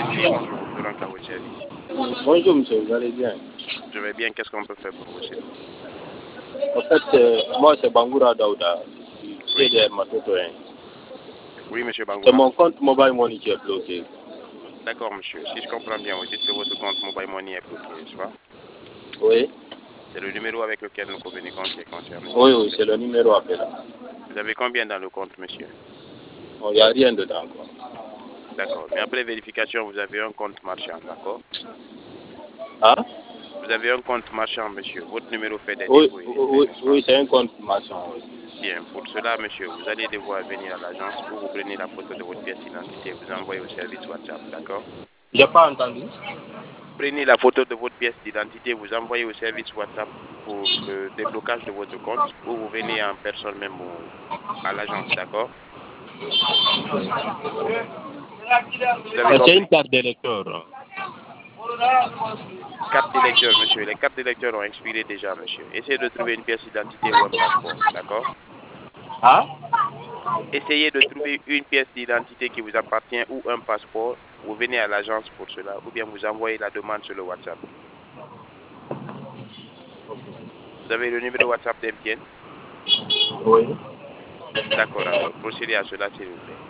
Oui, bonjour, Franck à votre service. Bonjour monsieur, vous allez bien? Je vais bien, qu'est-ce qu'on peut faire pour vous, s'il vous plaît? En fait, moi c'est Bangoura Daouda, Oui, CDR Matoto. oui, monsieur C'est Bangoura. mon compte Mobile Money qui est bloqué. D'accord, monsieur. Si je comprends bien, vous dites que votre compte Mobile Money est bloqué, n'est-ce pas? Oui, C'est le numéro avec lequel nous communiquons qui est concerné, s'il oui, vous oui, plaît. c'est le numéro appelé. Vous avez combien dans le compte, monsieur? Il n'y a rien dedans. Quoi. D'accord. Mais après vérification, vous avez un compte marchand, d'accord? Hein? Vous avez un compte marchand, monsieur. Votre numéro fait des Oui, dépôts et oui, retrait, oui, n'est-ce pas? oui, c'est un compte machin. Oui. Bien. Pour cela, monsieur, vous allez devoir venir à l'agence où vous prenez la photo de votre pièce d'identité et vous envoyez au service WhatsApp, d'accord? J'ai pas entendu. Prenez la photo de votre pièce d'identité, vous envoyez au service WhatsApp pour le déblocage de votre compte ou vous venez en personne même à l'agence, d'accord? Vous avez C'est une compris? carte d'électeur. Carte d'électeur, monsieur. Les cartes d'électeur ont expiré déjà, monsieur. Essayez de trouver une pièce d'identité ou un passeport, d'accord? Hein? Essayez de trouver une pièce d'identité qui vous appartient ou un passeport. Vous venez à l'agence pour cela ou bien vous envoyez la demande sur le WhatsApp. Vous avez le numéro WhatsApp d'MTN? Oui. D'accord, alors procédez à cela, s'il vous plaît.